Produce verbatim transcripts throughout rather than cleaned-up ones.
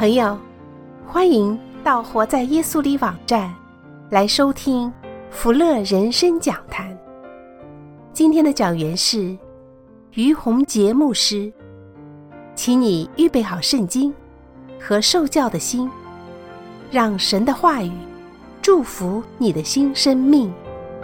朋友，欢迎到活在耶稣里网站来收听福乐人生讲坛。今天的讲员是于洪杰牧师，请你预备好圣经和受教的心，让神的话语祝福你的新生命。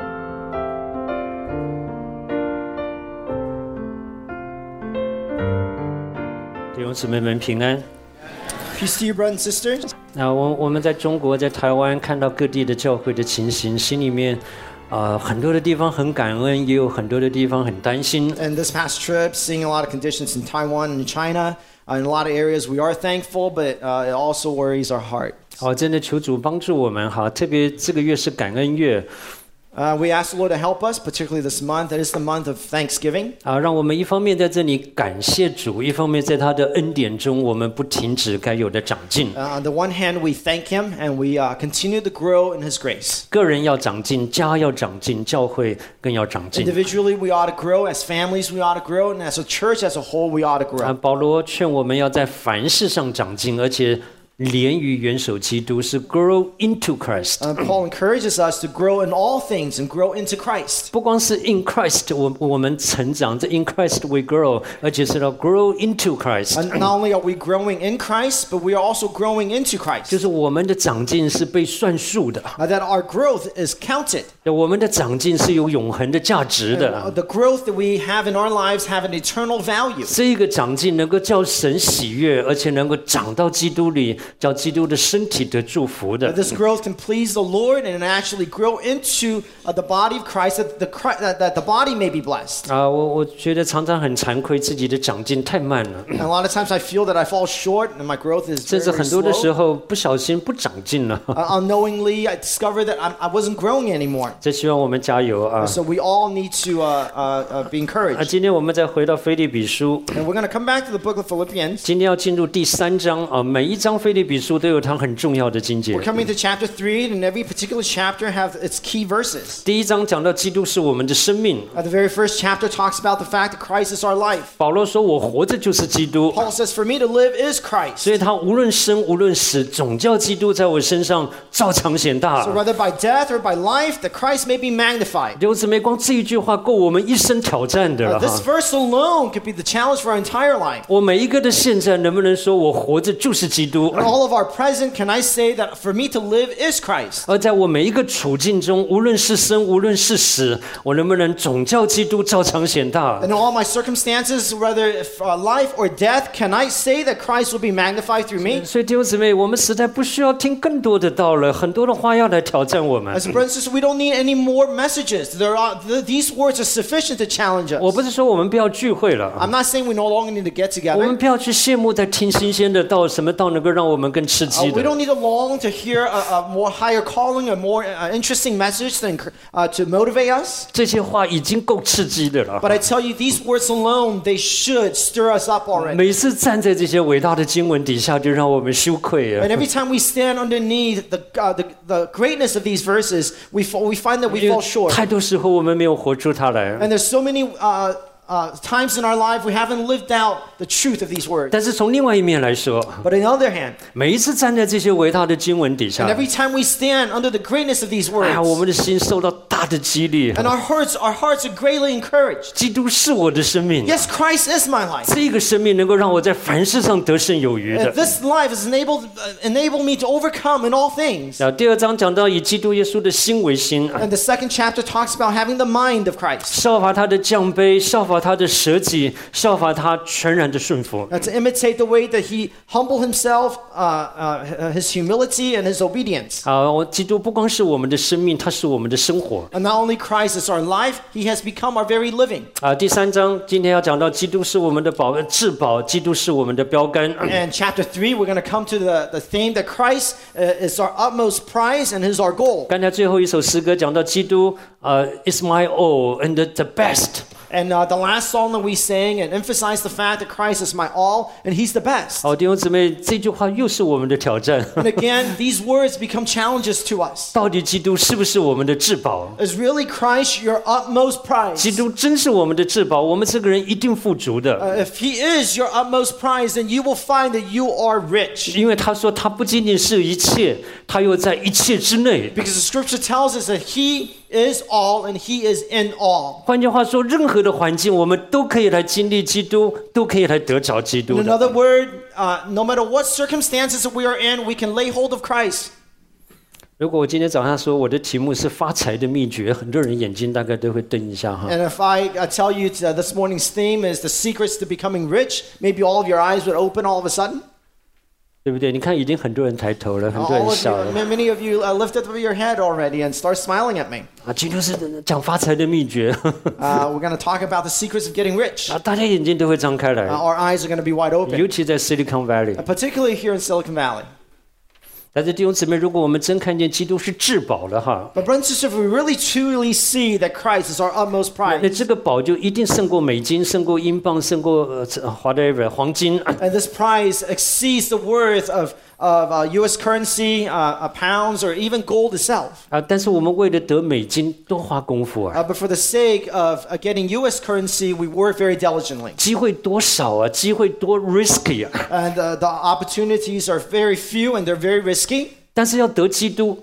弟兄姊妹们平安。 Peace to you, brothers and sisters. 那我我们在中国，在台湾看到各地的教会的情形，心里面，呃，很多的地方很感恩，也有很多的地方很担心。 And this past trip, seeing a lot of conditions in Taiwan and China, uh, in a lot of areas, we are thankful, but uh, it also worries our heart. 好，真的求主帮助我们哈，特别这个月是感恩月。 Uh, we ask the Lord to help us, particularly this month. It is the month of Thanksgiving. 啊，让我们一方面在这里感谢主，一方面在他的恩典中，我们不停止该有的长进。 Uh, on the one hand, we thank Him and we uh, continue to grow in His grace. 个人要长进，家要长进，教会更要长进。 Individually, we ought to grow. As families, we ought to grow. And as a church as a whole, we ought to grow. 啊，保罗劝我们要在凡事上长进，而且连于元首基督，是 grow into Christ。 Uh, Paul encourages us to grow in all things and grow into Christ. 不光是 in Christ 我我们成长，这 in Christ we grow， 而且是要 grow into Christ。 And not only are we growing in Christ, but we are also growing into Christ. 就是我们的长进是被算数的， Uh, that our growth is counted. 我们的长进是有永恒的价值 Uh, 的。 the growth that we have in our lives have an eternal value. 这个长进能够叫神喜悦，而且能够长到基督里，叫基督的身体得祝福的。 Uh, this growth can please the Lord and actually grow into uh, the body of Christ, that the, that, that the body may be blessed. 啊，我我觉得常常很惭愧，自己的长进太慢了， And a lot of times I feel that I fall short and my growth is 甚 very, 至 very 很多的时 slow. 候不小心不长进了。 Uh, unknowingly, I discovered that I'm, I wasn't growing anymore. 这希望我们加油啊！ So we all need to uh, uh, uh, be 啊， encouraged. 今天我们再回到腓立比书， And we're going to come back to the book of Philippians. 今天要进入第三章啊，每一章腓立比书都有它很重要的经节 We're。coming to chapter three, and every particular chapter have its key verses. 第一章讲到基督是我们的生命， Uh, the very first chapter talks about the fact that Christ is our life. 保罗说：“我活着就是基督。” Paul says, for me to live is Christ. 所以他无论生无论死，总叫基督在我身上照常显大。 So whether by death or by life, that Christ may be magnified. 弟兄姊妹，光这一句话够我们一生挑战的 Uh, 了 this 哈。 verse alone could be the challenge for our entire life. 我每一个的现在能不能说我活着就是基督？ In all of our present, can I say that for me to live is Christ? 而在我每一个处境中，无论是生无论是死，我能不能总叫基督照常显大？ In all my circumstances, whether if, uh, life or death, can I say that Christ will be magnified through me? 所以弟兄姊妹，我们实在不需要听更多的道了，很多的话要来挑战我们。 As brothers and sisters, we don't need any more messages. There are, th- these words are sufficient to challenge 我 us. 不是说我们不要聚会了， I'm not saying we no longer need to get 我们 together. 不要去羡慕在听新鲜的道，什么道能够让我们更刺 Uh, 激 we 的。 don't need to long to hear a, a more higher calling, a more uh, interesting message than, uh, to motivate us. 这些话已经够刺激的了。 But I tell you, these words alone, they should stir us up already. 每次站在这些伟大的经文底下，就让我们羞愧啊 And！every time we stand underneath the, uh, the, the greatness of these verses, we, fall, we find that we 因 fall 为 short. 太多时候我们没有活出它来。 And there's so many uh, uh, times in our life we haven't lived out the truth of these words. 但是从另外一面来说， But on the other hand, 每一次站在这些伟大的经文底下 and，every time we stand under the greatness of these 哎呀，我 words, 们的心受到大的激励。 and our hearts, our hearts are greatly encouraged. 基督是我的生命， Yes, Christ is my life. 这个生命能够让我在凡事上得胜有余 And 的。 this life has enabled, uh, enabled me to overcome in all things. 啊，第二章讲到以基督耶稣的心为心， And the second chapter talks about having the mind of Christ. 效法他的降卑，效法他的舍己，效法他全然的顺服。 Uh, to imitate the way that he humbled himself, uh, uh, his humility and his obedience. 啊，我基督不光是我们的生命，他是我们的生活。 And not only Christ is our life, he has become our very living. 啊，第三章今天要讲到基督是我们的宝至宝，基督是我们的标杆。 And chapter three, we're going to come to the, the theme that Christ uh, is our utmost prize and is our goal. 刚才最后一首诗歌讲到基督，呃，is my all and the best。 And uh, the last song that we sang and emphasized the fact that Christ is my all and He's the best. 好，弟兄姊妹，这句话又是我们的挑战。 And again, these words become challenges to us. 到底基督是不是我们的至宝？ Is really Christ your utmost prize? 基督真是我们的至宝，我们这个人一定富足的。 Uh, if He is your utmost prize, then you will find that you are rich. 因为他说他不仅仅是一切，他又在一切之内。 Because the scripture tells us that He is all and He is in all. 换句话说，任何的环境，我们都可以来经历基督，都可以来得着基督 In 的。 another word, uh, no matter what circumstances that we are in, we can lay hold of Christ. 如果我今天早上说我的题目是发财的秘诀，很多人眼睛大概都会瞪一下哈。 And if I uh, tell you uh, this morning's theme is the secrets to becoming rich, maybe all of your eyes would open all of a sudden. 对不对？你看，已经很多人抬头了，很多 All 人 of 笑 you, 了 many of you uh, lifted up your head already and start smiling at me. 啊！基督是讲发财的秘诀 Uh, we're going to talk about the secrets of getting rich. 啊，大家眼睛都会张开 Uh, 来， our eyes are going to be wide open, 尤其在 Silicon Valley uh,。particularly here in Silicon Valley. 但是弟兄姊妹，如果我们真看见基督是至宝了哈， But brothers and sisters, if we really truly see that Christ is our utmost 那 prize, 这个宝就一定胜过美金，胜过英镑，胜过呃 whatever 黄金。 and this prize exceeds the worth of, of uh, U S currency, uh, uh, pounds, or even gold itself. 啊，但是我们为了得美金，多花功夫啊， Uh, but for the sake of uh, getting U S currency, we work very diligently. 机会多少啊，机会多 risky 啊。 And uh, the opportunities are very few and they're very risky. 但是要得基督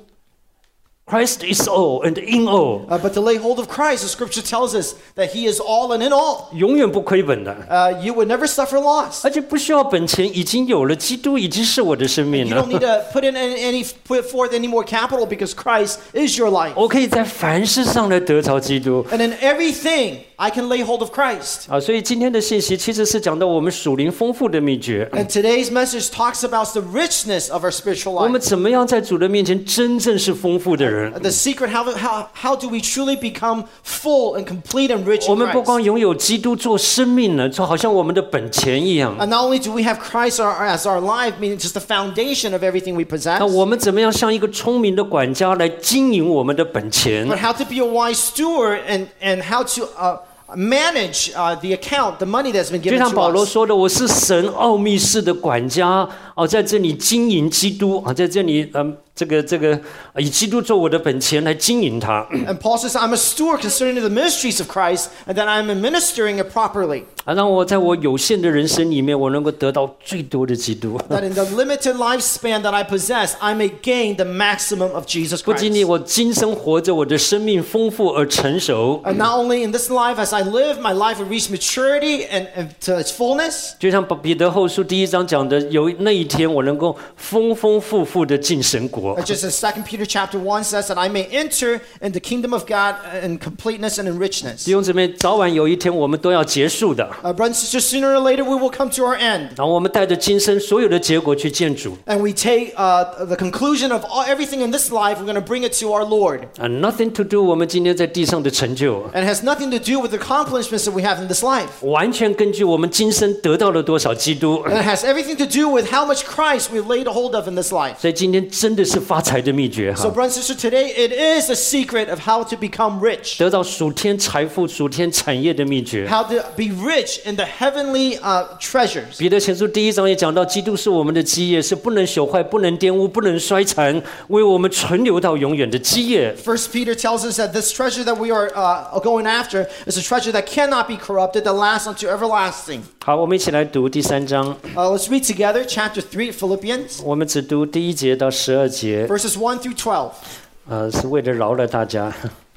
，Christ is all and in all， Uh, but to lay hold of Christ, the scripture tells us that He is all and in all. 永远不亏本的， Uh, you would never suffer loss. 而且不需要本钱，已经有了，基督已经是我的生命 You 了 don't。need to put in any, any put forth any more capital because Christ is your life. 我可以在凡事上来得着基督 And in everything, I can lay hold of Christ. 啊！所以今天的信息其实是讲到我们属灵丰富的秘诀， And today's message talks about the richness of our spiritual 我们 life. 怎么样在主的面前真正是丰富的人。 The secret, how, how, how do we truly become full and complete and rich 我 in 们不 Christ? 光拥有基督做生命呢，就好像我们的本钱一样。 And not only do we have Christ our, as our life, meaning just the foundation of everything we possess, 那我们怎么样像一个聪明的管家来经营我们的本钱？ but how to be a wise steward and, and how to uh, manage uh, the account, the money that's been 就 given 像 to 保罗 us. 说的，我是神奥秘式的管家哦，在这里经营基督啊，在这里嗯，这个这个呃以基督做我的本钱来经营它 And Paul says, I'm a steward concerning the ministries of Christ and that I'm administering it properly. 啊，让我在我有限的人生里面，我能够得到最多的基督。 That in the limited lifespan that I possess, I may gain the maximum of Jesus 不 Christ. 仅仅我今生活着，我的生命丰富而成熟， And not only in this life, as I live, my life will reach maturity and, and to its fullness. 就像彼得后书第一章讲的，有那一天我能够丰丰富富的进神国。 Just as Second Peter chapter one says that I may enter in the kingdom of God in completeness and in richness. 弟兄姊妹，早晚有一天我们都要结束的。 Uh, brothers and sisters, sooner or later we will come to our end. 然后我们带着今生所有的结果去见主。 And we take uh, the conclusion of all, everything in this life, we're going to bring it to our Lord. 啊 ，nothing to do 我们今天在地上的成就， And it has nothing to do with the accomplishments that we have in this life. 完全根据我们今生得到了多少基督。 And it has everything to do with how much Christ we laid hold of in this life. 所以今天真的是发财的秘诀 So, 哈， brothers and sisters, today it is the secret of how to become rich. 得到属天财富、属天产业的秘诀。 How to be rich in the heavenly uh, treasures. 彼得前书第一章也讲到，基督是我们的基业，是不能朽坏、不能玷污、不能衰残，为我们存留到永远的基业。 First Peter tells us that this treasure that we are uh, going after is a treasure that cannot be corrupted, that lasts unto everlasting. 好，我们一起来读第三章， Uh, let's read together chapter three of Philippians, 我们只读第一节到十二节， verses one through twelve, 呃，是为了饶了大家，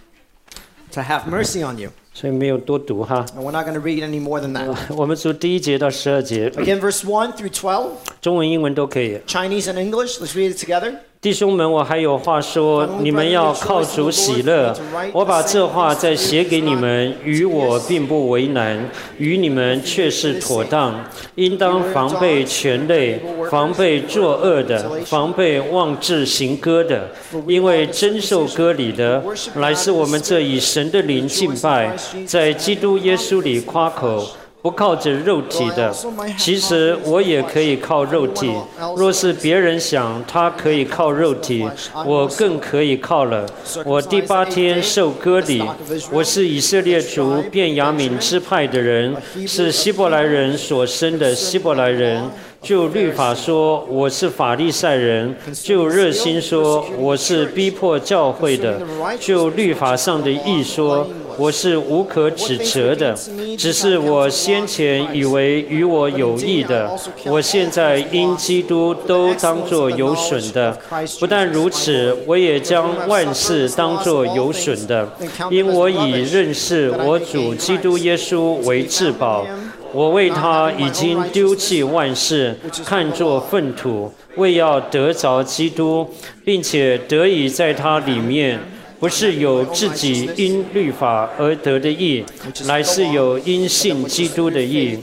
to have mercy on you. 所以没有多读哈。 And we're not going to read any more than that. 我们读第一节到十二节， Again, verse one through twelve, 中文、英文都可以。 Chinese and English. Let's read it together. 弟兄们，我还有话说，你们要靠主喜乐。我把这话再写给你们，与我并不为难，与你们却是妥当。应当防备权类，防备作恶的，防备妄自行割的，因为真受割礼的，乃是我们这以神的灵敬拜，在基督耶稣里夸口。 不靠着肉体的，其实我也可以靠肉体。若是别人想他可以靠肉体，我更可以靠了。我第八天受割礼，我是以色列族便雅悯支派的人，是希伯来人所生的希伯来人。就律法说，我是法利赛人；就热心说，我是逼迫教会的；就律法上的义说，我是无可指责的。只是我先前以为与我有益的，我现在因基督都当作有损的。不但如此，我也将万事当作有损的，因我以认识我主基督耶稣为至宝。我为他已经丢弃万事，看作粪土，为要得着基督，并且得以在他里面，不是有自己因律法而得的义，乃是有因信基督的义。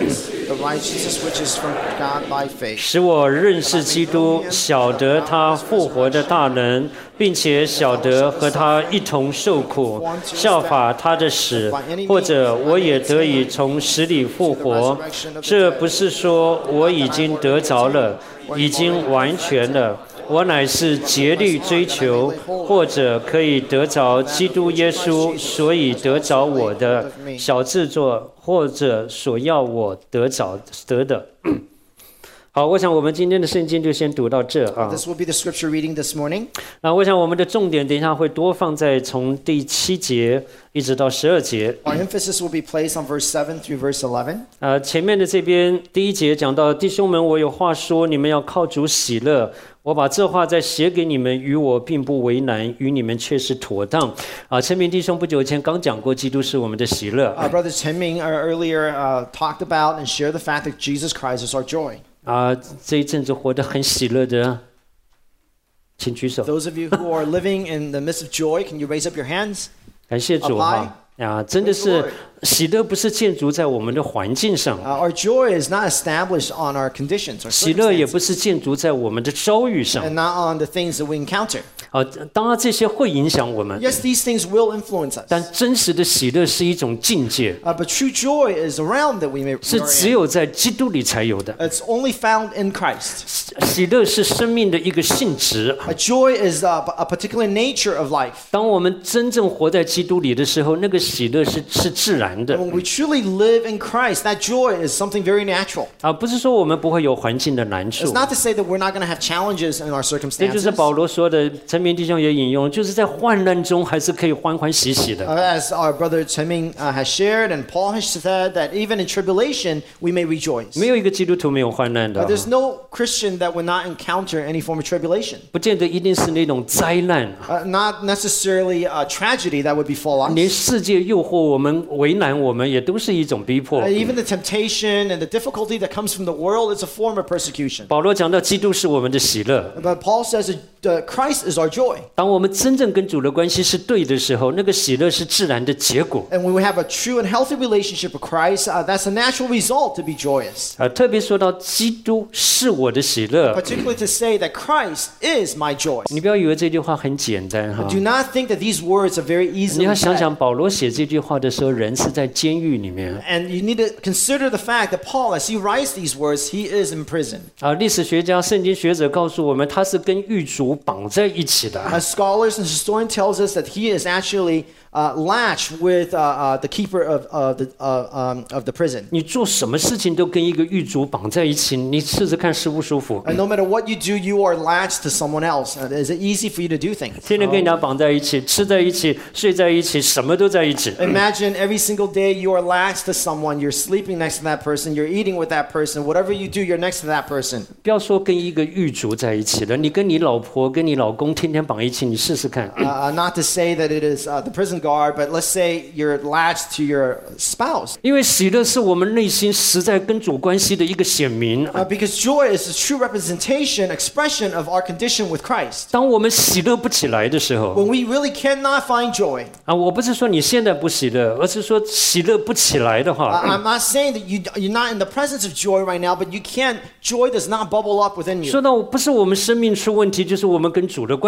使我认识基督，晓得他复活的大能，并且晓得和他一同受苦，效法他的死，或者我也得以从死里复活。这不是说我已经得着了，已经完全了，我乃是竭力追求，或者可以得着基督耶稣，所以得着我的小制作，或者所要我得着得的。好，我想我们今天的圣经就先读到这啊。 This will be the scripture reading this morning. 那我想我们的重点等一下会多放在从第七节一直到十二节。 Our emphasis will be placed on verse seven through verse eleven. 呃，前面的这边第一节讲到，弟兄们，我有话说，你们要靠主喜乐。我把这话再写给你们，与我并不为难，与你们却是妥当。啊，陈明弟兄不久前刚讲过，基督是我们的喜乐。 Our brother Chen Ming earlier uh, talked about and shared the fact that Jesus Christ is our joy. 啊，这一阵子活得很喜乐的，请举手。 Those of you who are living in the midst of joy, can you raise up your hands? 感谢主哈！啊，真的是喜乐不是建筑在我们的环境上， Uh, our joy is not established on our conditions or 喜乐也 circumstances, 不是建筑在我们的遭遇上。 and not on the things that we encounter. 啊，当然这些会影响我们， Yes, these things will influence us. 但真实的喜乐是一种境界， Uh, but true joy is around that we may. 是 we are 只 in. 有在基督里才有的。 It's only found in Christ. 喜乐是生命的一个性质。 A joy is a, a particular nature of life. 当我们真正活在基督里的时候，那个喜乐是是自然的 When we truly live in Christ, that joy is something very natural. 啊，不是说我们不会有环境的难 It's 处。 not to say that we're not going to have challenges in our 这就 circumstances. 是保罗说的，陈明弟兄也引用，就是在患难中还是可以欢欢喜喜的。 Uh, as our brother Chen Ming uh, has shared and Paul has said that even in tribulation we may rejoice. 没有一个基督徒没有患难 Uh, 的， there's no Christian that would not encounter any form of tribulation. 不见得一定是那种灾难， Uh, not necessarily a tragedy that would befall us. 连世界诱惑我们、为难我们，也都是一种逼迫 Uh,。even the temptation and the difficulty that comes from the world is a form of persecution. 保罗讲到，基督是我们的喜乐。 But Paul says that uh, Christ is our joy. 当我们真正跟主的关系是对的时候，那个喜乐是自然的结果。 And when we have a true and healthy relationship with Christ, uh, that's a natural result to be joyous. 啊，特别说到基督是我的喜乐， Particularly to say that Christ is my joy. 你不要以为这句话很简单哈。 Do not think that these words are very 你 easily 要想 said. 想，保罗写这句话的时候，人是在监狱里面 And you need to consider the fact that Paul, as he writes these words, he is in prison. 啊。历史学家、圣经学者告诉我们，他是跟狱卒绑在一起的。 As scholars and historian tells us that he is actually uh, latched with uh, uh, the keeper of, uh, the, uh, um, of the prison. 你做什么事情都跟一个狱卒绑在一起，你试试看舒不舒服？ And no matter what you do, you are latched to someone else. Uh, is it easy for you to do things? 天天跟人家绑在一起，吃在一起，睡在一起，什么都在一起。 Imagine every single day you are latched to someone. You're sleeping next to that person. You're eating with that person. Whatever you do, you're next to that person. 不要说跟一个狱卒在一起了，你跟你老婆、跟你老公天天绑一起，你试试看。 Uh, not to say that it is uh, the prison guard, but let's say you're latched to your spouse. 因为喜乐是我们内心实在跟主关系的一个显明。 Uh, because joy is a true representation, expression of our condition with Christ. 当我们喜乐不起来的时候， When we really cannot find joy, 啊，我不是说你现在不喜乐，而是说喜乐不起来的 uh, 话， I'm not saying that you, you're not in the presence of joy right now, but you can't, joy does not bubble up within you. 说到不是我们生命出问题，就是我们跟主的关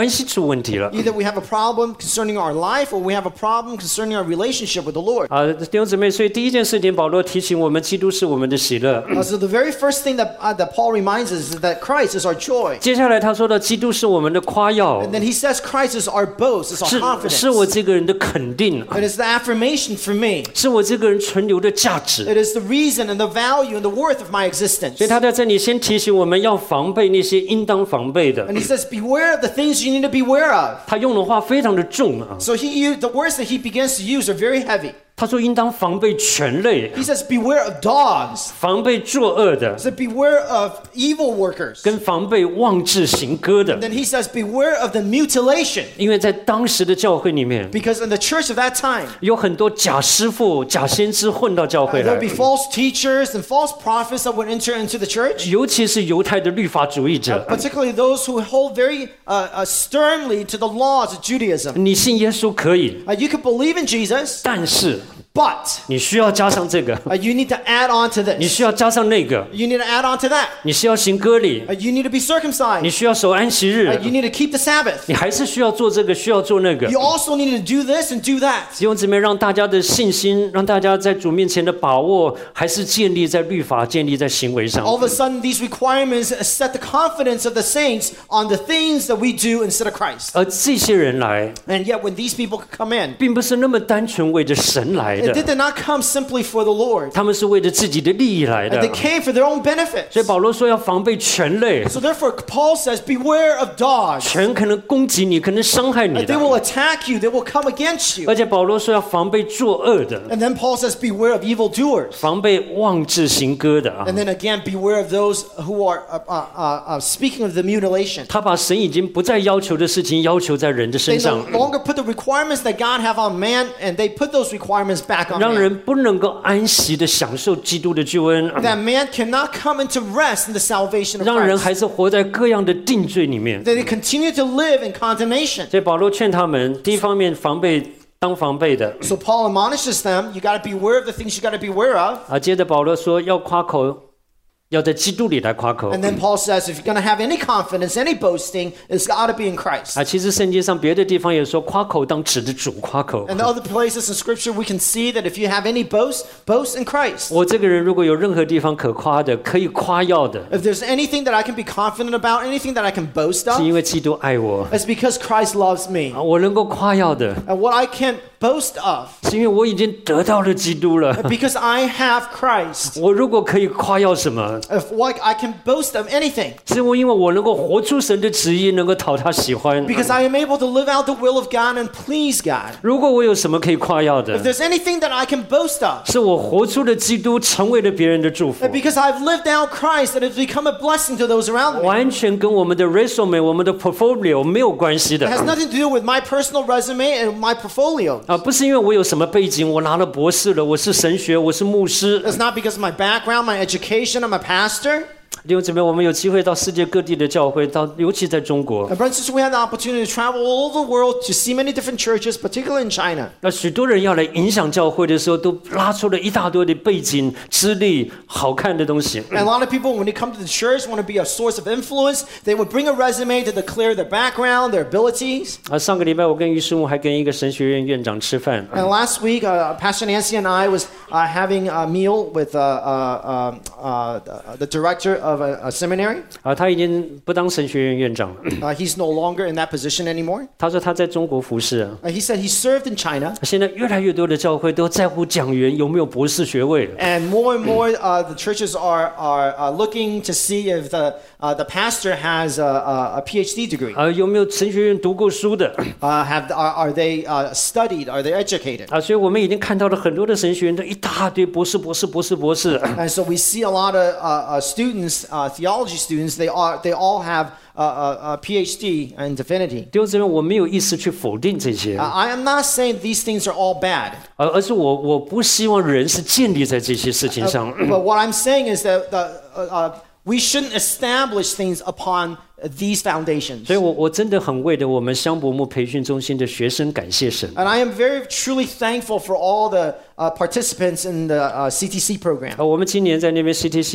关系出问题了。 Either we have a problem concerning our life, or we have a problem concerning our relationship with the Lord. 啊，弟兄姊妹，所以第一件事情，保罗提醒我们，基督是我们的喜乐。 Uh, so the very first thing that, uh, that Paul reminds us is that Christ is our joy. 接下来他说到，基督是我们的夸耀， And then he says Christ is our boast, is our 是 confidence. 是我这个人的肯定， It is the affirmation for me. 是我这个人存留的价值。 It is the reason and the value and the worth of my existence. 所以他在这里先提醒我们要防备那些应当防备的。 And he says, beware of the things you need to beware of. 他用的话非常的重啊， So he used, the words that he begins to use are very heavy. 他说应当防备犬类， He says, beware of dogs. 防备作恶的， He said, beware of evil workers. 跟防备妄自行割的。 Then he says, beware of the mutilation. 因为在当时的教会里面， Because in the church of that time, 有很多假师傅、假先知混到教会 there 来 would be，false teachers and false prophets that would enter into the church. 尤其是犹太的律法主义者。 Particularly those who hold very uh, uh, sternly to the laws of Judaism. 你信耶稣可以， Uh, you can believe in Jesus, 但是 but 你需要加上这个， uh, you need to add on to 你 this. 需要加上那个， You need to add on to that. 你需要行割礼， Uh, you need to be 你 circumcised. 需要守安息日 Uh,，you need to keep the Sabbath. 你还是需要做这个，需要做那个。 You also need to do this and do that. 弟兄姊妹，让大家的信心，让大家在主面前的把握，还是建立在律法，建立在行为上。 All of a sudden, these requirements set the confidence of the saints on the things that we do instead of Christ. 而这些人来， And yet, when these people come in, 并不是那么单纯为着神来 they 的， did not come simply for the Lord. 他们是为着自己的利益来 And 的 they。came for their own benefits. 所以保罗说要防备犬类， So therefore, Paul says, beware of dogs. 犬可能攻击你，可能伤害你 They 的。 will attack you. They will come against you. 而且保罗说要防备作恶的， And then Paul says, beware of evildoers. 防备妄自行割的啊。 And then again, beware of those who are uh, uh, uh, uh, speaking of the mutilation. 他把神已经不再要求的事情要求在人的 They 身 no 上， longer put the requirements that God have on man, and they put those requirements back on 让 man. 人不能够安息的享受基督的救恩， That man cannot come into rest in the salvation of 让人 Christ. 还是活在各样的定罪里面。 That they continue to live in condemnation. 所以保罗劝他们，第一方面防备当防备的 So Paul admonishes them, you got to beware of the things you got to beware of. 啊。接着保罗说要夸口，要在基督里来夸口 And then Paul says, if you're going to have any confidence, any boasting, it's got to be in Christ. 啊。其实圣经上别的地方也说，夸口当指着主夸口。 And the other places in Scripture, we can see that if you have any boast, boast in Christ. 我这个人如果有任何地方可夸的，可以夸耀的， If there's anything that I can be confident about, anything that I can boast 是 of, 因为基督爱我 it's because Christ loves me. 啊。我能够夸耀的， And what I can boast of, 是因为我已经得到了基督了。 because I have Christ. 我如果可以夸耀什么， If what I can boast of anything, 是我因为我能够活出神的旨意，能够讨他喜欢。 because I am able to live out the will of God and please God. 如果我有什么可以夸耀 If 的， there's anything that I can boast of, 是我活出了基督，成为了别人的祝福 and，because I've lived out Christ and it's become a blessing to those around me. 完全跟我们的 resume、我们的 portfolio 没有关系 It has 的 nothing to do with my personal resume and my portfolio. 啊，不是因为我有什么背景，我拿了博士了，我是神学，我是牧师。 It's not because of my background, my education, I'm a pastor. 弟兄姊妹，我们有机会到世界各地的教会，到尤其在中国， And brothers and sisters, we have the opportunity to travel all over the world to see many different churches, particularly in China. 那许多人要来影响教会的时候，都拉出了一大堆的背景、资历、好看的东西。 And a lot of people, when they come to the church, want to be a source of influence. They would bring a resume to declare their background, their abilities. 啊，上个礼拜我跟于师母还跟一个神学院院长吃饭， And last week, uh, Pastor Nancy and I was uh, having a meal with uh, uh, uh, uh, the director of a, a seminary. 啊，他已经不当神学院院长了。 Uh, he's no longer in that position anymore. 他说他在中国服侍， Uh, he said he served in China. 现在越来越多的教会都在乎讲员有没有博士学位。 And more and more, uh, the churches are are uh, looking to see if the uh, the pastor has a, a, a PhD degree. 啊，有没有神学院读过书的？ Uh, have are, are they uh, studied? Are they educated? 啊，所以我们已经看到了很多的神学院都一大堆博士、博士、博士、博士。 And so we see a lot of uh, uh, students, uh, theology students. They are they all have a, a, a PhD in divinity. 弟兄姊妹，我没有意思去否定这些， Uh, I am not saying these things are all bad. 而而是我我不希望人是建立在这些事情 Uh, 上。 but what I'm saying is that the, uh, uh, we shouldn't establish things upon these foundations. 所以我我真的很为了我们香柏木培训中心的学生感谢神。 And I am very truly thankful for all the uh, participants in the uh, C T C program. 啊，我们今年在那边 C T C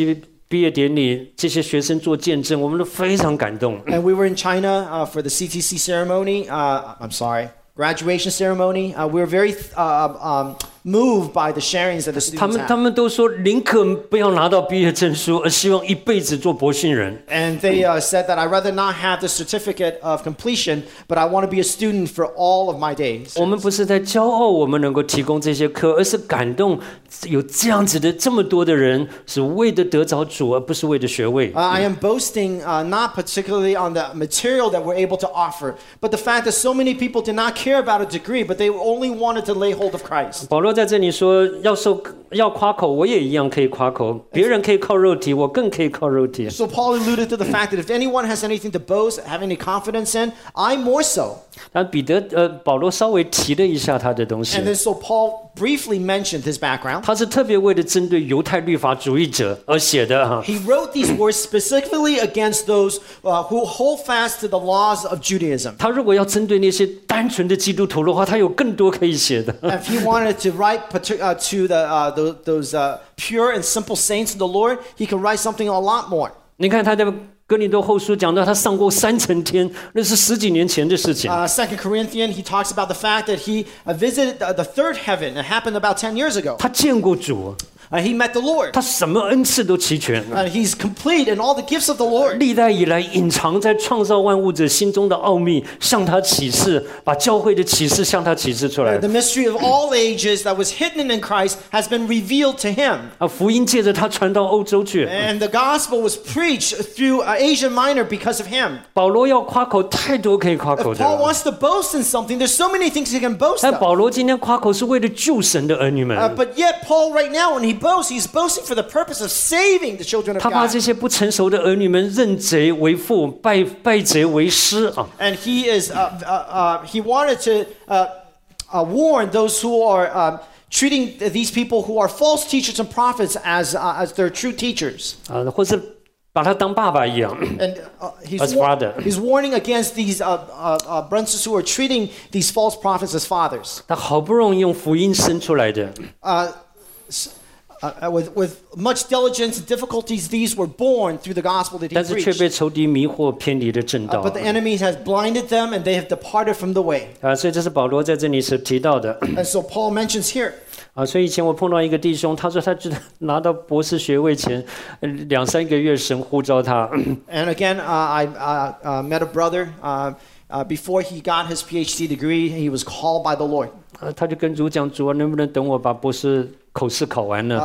毕业典礼，这些学生做见证，我们都非常感动。 And we were in China uh, for the C T C ceremony. Uh, I'm sorry, graduation ceremony. Uh, we were very uh, um, moved by the sharings that the 他 students 们他 had. 们都说，宁可不要拿到毕业证书，而希望一辈子做博信人。 And they uh, said that I'd rather not have the certificate of completion, but I want to be a student for all of my days. 我们不是在骄傲，我们能够提供这些课，而是感动有这样子的这么多的人，是为了得着主，而不是为了学位。 Uh, I am boasting uh, not particularly on the material that we're able to offer, but the fact that so many people did not care about a degree, but they only wanted to lay hold of Christ. 保罗在这里说，要受要夸口，我也一样可以夸口。别人可以靠肉体，我更可以靠肉体。 So Paul alluded to the fact that if anyone has anything to boast, have any confidence in, I more so. 但彼得呃，保罗稍微提了一下他的东西 And，then so Paul briefly mentioned his background. 他是特别为了针对犹太律法主义者而写的哈。 He wrote these words specifically against those uh, who hold fast to the laws of Judaism. 他如果要针对那些单纯的基督徒的话，他有更多可以写的。 If he wanted to write partic- uh, to the, uh, those, those uh, pure and simple saints of the Lord, he could write something a lot more. 你看他在哥林多后书讲到他上过三层天，那是十几年前的事情。 Uh, Second Corinthians, he talks about the fact that he uh, visited the, the third heaven. It happened about ten years ago. 他见过主， Uh, he met the Lord. 他什么恩赐都齐全。 Uh, he's complete in all the gifts of the Lord. 历代以来隐藏在创造万物者心中的奥秘，向他启示，把教会的启示向他启示出来。 The mystery of all ages that was hidden in Christ has been revealed to him. 啊，福音借着他传到欧洲去。 And the gospel was preached through uh, Asia Minor because of him. 保罗要夸口，太多可以夸口 If 的 Paul 了。 wants to boast in something, there's so many things he can boast 但 of. 保罗今天夸口是为了救神的儿女 Uh, 们， but yet, Paul, right now, when he boasts, he's boasting for the purpose of saving the children of 他把 God. 这些不成熟的儿女们认贼为父，拜拜贼为师啊！ And he is, uh, uh, uh, he wanted to uh, uh, warn those who are um, treating these people who are false teachers and prophets as, uh, as their true teachers. 啊，或是把他当爸爸一样。 And uh, he's, As war- father. he's warning against these uh, uh, uh, brothers who are treating these false prophets as fathers. 他好不容易用福音生出来的， Uh, s- uh, with, with much diligence and difficulties, these were born through the gospel that he 但是却 preached. 被仇敌迷惑，偏离了正 Uh, 道 but the enemy has blinded them and they have departed from the way. 啊！所以这是保罗在这里所提到的 And so Paul mentions here. 啊。所以以前我碰到一个弟兄，他说他知道拿到博士学位前呃两三个月，神呼召他， And again, uh, I uh, uh, met a brother. Uh, uh, before he got his PhD degree, he was called by the Lord. 啊他就跟主讲：“主啊，能不能等我把博士口试考完呢？”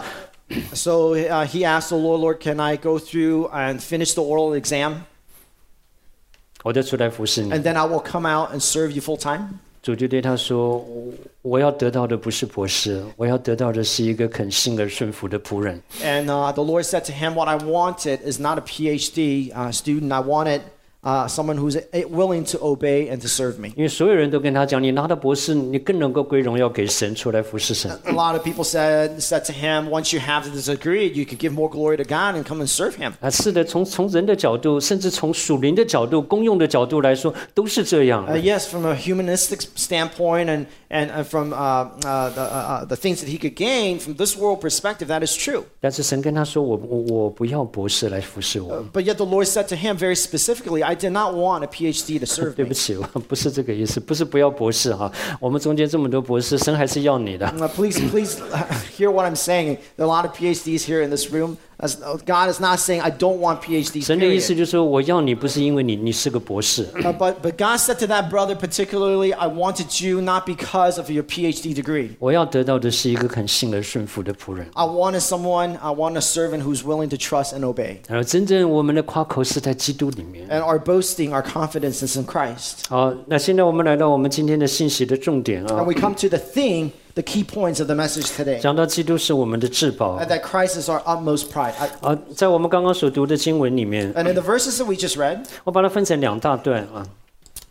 So uh, he asked the Lord, Lord, can I go through and finish the oral exam? 我再出来服侍你。 And then I will come out and serve you full time? 主就对他说：“我我要得到的不是博士，我要得到的是一个肯信而顺服的仆人。” And uh, the Lord said to him, what I wanted is not a PhD uh, student. I wanted uh, someone who's willing to obey and to serve me. 因为所有人都跟他讲，你拿到博士，你更能够归荣耀给神，出来服侍神。 A lot of people said, said to him, once you have this degree, you could give more glory to God and come and serve him. 啊，是的，从从人的角度，甚至从属灵的角度、公用的角度来说，都是这样。 Uh, yes, from a humanistic standpoint and, and, and from uh, uh, the, uh, the things that he could gain from this world perspective, that is true. 但是神跟他说：“我我我不要博士来服侍我。 But yet the Lord said to him very specifically, I did not want a PhD to serve 对 me. 不起，我不是这个意思，不是不要博士哈。我们中间这么多博士，神还是要你的。 Uh, please, please hear what I'm saying. There are a lot of PhDs here in this room. As, God is not saying I don't want PhDs. 神的意思 Period. 就是说，我要你不是因为你你是个博士， Uh, but but God said to that brother particularly, I wanted you not because of your PhD degree. 我要得到的是一个肯信而顺服的仆人。 I wanted someone, I want a servant who's willing to trust and obey. 而真正我们的夸口是在基督里面。 And our boasting, our confidence is in Christ. 好，那现在我们来到我们今天的信息的重点 And 啊， we come to the thing, the key points of the message today. 讲到基督是我们的至宝 And that Christ is our utmost pride. I, 啊。在我们刚刚所读的经文里面， and in the verses that we just read, 我把它分成两大段啊。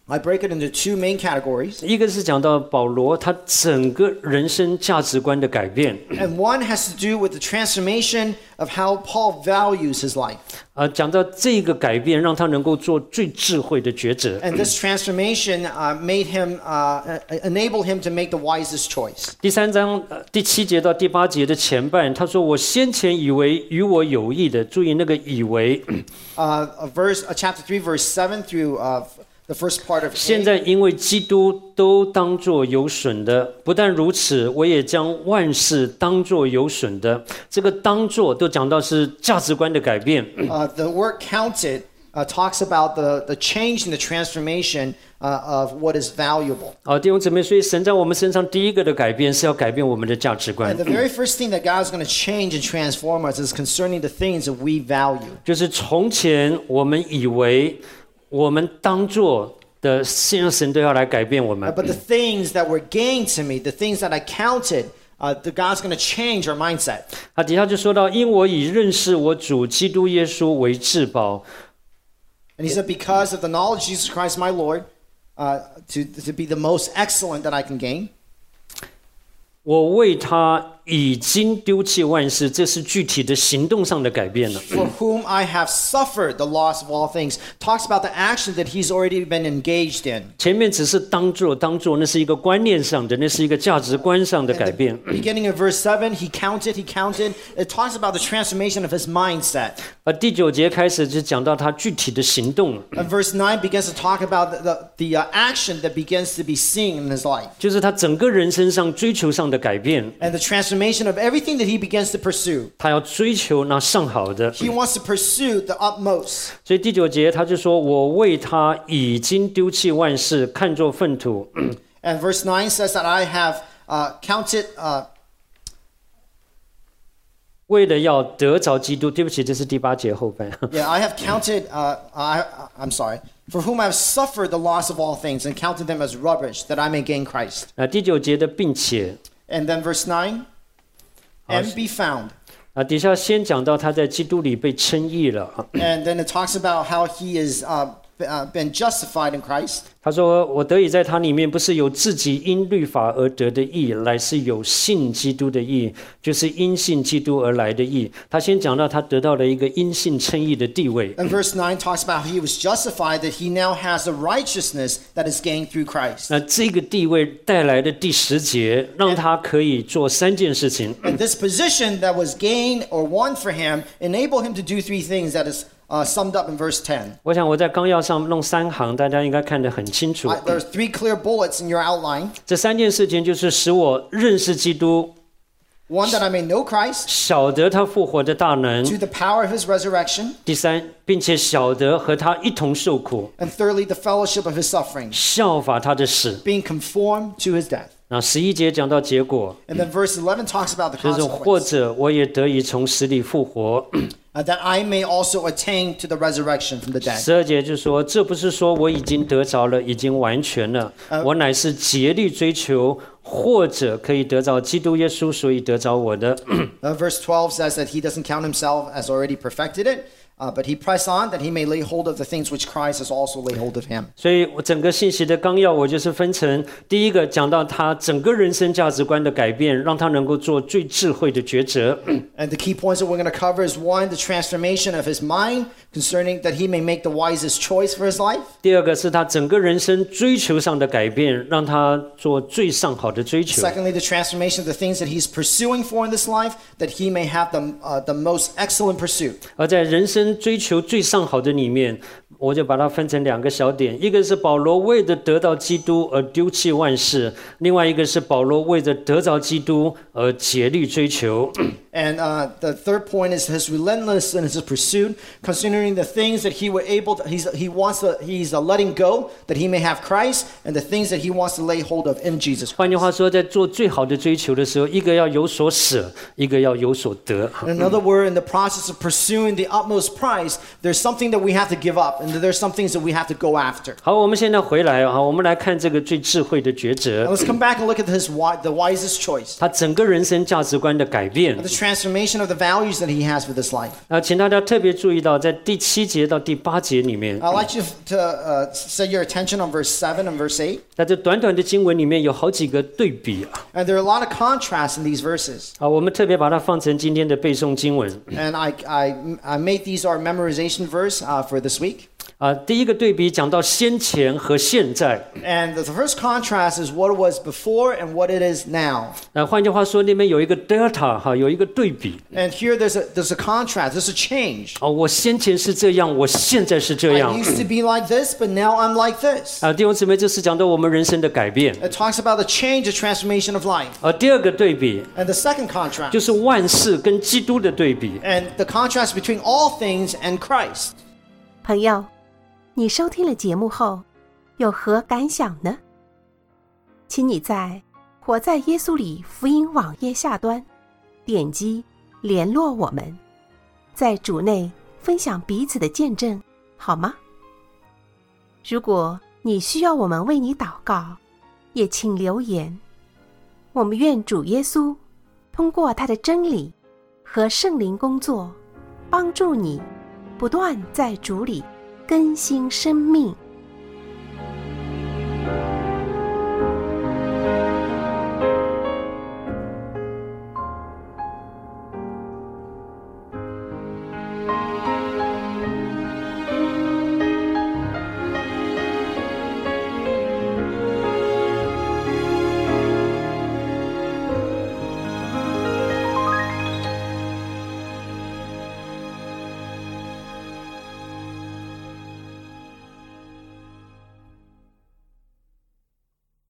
I break it into two main categories. 一个是讲到保罗他整个人生价值观的改变， And one has to do with the transformation of how Paul values his life. 啊，讲到这个改变，让他能够做最智慧的抉择。 And this transformation uh, made him, uh, enable him to make the wisest choice. 第三章、呃、第七节到第八节的前半，他说：“我先前以为与我有益的，注意那个以为。 Uh, a verse, uh, chapter three, verse seven through uh, the first part of 现 eight. 在因为基督都当作有损的，不但如此，我也将万事当作有损的。这个当作都讲到是价值观的改变。 Uh, the word counted uh, talks about the, the change in the transformation uh, of what is valuable. 好，弟兄姊妹，所以神在我们身上第一个的改变是要改变我们的价值观 And，the very first thing that God is going to change and transform us is concerning the things that we value. 就是从前我们以为我们当作的，现在神都要来改变我 Uh, 们。 but the things that were gained to me, the things that I counted, uh, the God's going to change our mindset. 他底下就说到：“因我以认识我主基督耶稣为至宝。” And he said, because of the knowledge of Jesus Christ, my Lord, uh, to, to be the most excellent that I can gain. 我为他已经丢弃万事，这是具体的行动上的改变了。 For whom I have suffered the loss of all things. Talks about the action that he's already been engaged in. 前面只是当做当做，那是一个观念上的，那是一个价值观上的改变。 Beginning of verse seven, he counted, he counted. It talks about the transformation of his mindset. 而第九节开始就讲到他具体的行动， And verse nine begins to talk about the, the, the uh, action that begins to be seen in his life. 就是他整个人生上追求上的改变。 And the transformation of everything that he begins to pursue. 他要追求那上好的， He wants to pursue the utmost. 所以第九节他就说：“我为他已经丢弃万事，看作粪土。” And verse nine says that I have uh, counted... Uh, 为了要得着基督，对不起，这是第八节后半。 Yeah, I have counted, uh, I, I'm sorry, for whom I have suffered the loss of all things and counted them as rubbish, that I may gain Christ. 啊，第九节的并且 And then verse nine, and be found. 啊，底下先讲到他在基督里被称义了啊。 And then it talks about how he is uh, uh, been justified in Christ. 他说：“我得以在他里面，不是有自己因律法而得的义，乃是有信基督的义，就是因信基督而来的义。”他先讲到他得到了一个因信称义的地位。 And verse nine talks about how he was justified, that he now has a righteousness that is gained through Christ. 那这个地位带来的第十节，让他可以做三件事情。 And this position that was gained or won for him enabled him to do three things that is uh, summed up in verse ten. 我想我在纲要上弄三行，大家应该看得很清楚。 I, there's three clear bullets in your outline. 这三件事情就是使我认识基督， One, that I may know Christ, 晓得他复活的大能； to the power of his resurrection, 第三，并且晓得和他一同受苦， and thirdly, the fellowship of his sufferings, 效法他的死。 being conformed to his death. 那十一节讲到结果， And then verse eleven talks about the 就是或 consequence, 者我也得以从死里复活。 uh, that I may also attain to the resurrection from the dead. 十二节就说，这不是说我已经得着了，已经完全了，我乃是竭力追求，或者可以得着基督耶稣，所以得着我的。 Uh, verse twelve says that he doesn't count himself as already perfected it, uh, but he press on that he may lay hold of the things which Christ has also laid hold of him. 所以我整个信息的纲要，我就是分成第一个讲到他整个人生价值观的改变，让他能够做最智慧的抉择。 And the key points that we're going to cover is one, the transformation of his mind concerning that he may make the wisest choice for his life. 第二个是他整个人生追求上的改变，让他做最上好的追求。 Secondly, the transformation of the things that he's pursuing for in this life, that he may have the, uh, the most excellent pursuit. 而在人生追求最上好的里面，我就把它分成两个小点，一个是保罗为了得到基督而丢弃万事，另外一个是保罗为了得着基督而竭力追求。 And uh, the third point is his relentless in his pursuit, considering the things that he were able to, he's, he wants to, he's uh, letting go, that he may have Christ, and the things that he wants to lay hold of in Jesus 换句 Christ. 话说，在做最好的追求的时候，一个要有所舍，一个要有所得。 In another word, in the process of pursuing the utmost prize, there's something that we have to give up. And and there's some things that we have to go after. 好，我们现在回来啊，我们来看这个最智慧的抉 Now 择， let's come back and look at his wi- the wisest choice, 他整个人生价值观的改变 the transformation of the values that he has for this life. 啊，请大家特别注意到，在第七节到第八节里面， I'd like you to uh, set your attention on verse seven and verse eight. 在这短短的经文里面有好几个对比啊， And there are a lot of contrasts in these verses. 啊，我们特别把它放成今天的背诵经文 And I, I, I made these our memorization verse uh, for this week. 啊。第一个对比讲到先前和现在， And the first contrast is what it was before and what it is now. 那换句话说，那边有一个 delta 哈，有一个对比 And here there's a, there's a contrast, there's a change. 哦，我先前是这样，我现在是这 I 样 used to be like this, but now I'm like this. 啊。弟兄姊妹，这是讲到我们人生的改变。 It talks about the change, the transformation of life. 而第二个对比 And the second contrast, 就是万事跟基督的对比。 and the contrast between all things and Christ. 朋友，你收听了节目后有何感想呢？请你在活在耶稣里福音网页下端点击联络我们，在主内分享彼此的见证，好吗？如果你需要我们为你祷告，也请留言。我们愿主耶稣通过他的真理和圣灵工作，帮助你不断在主里更新生命。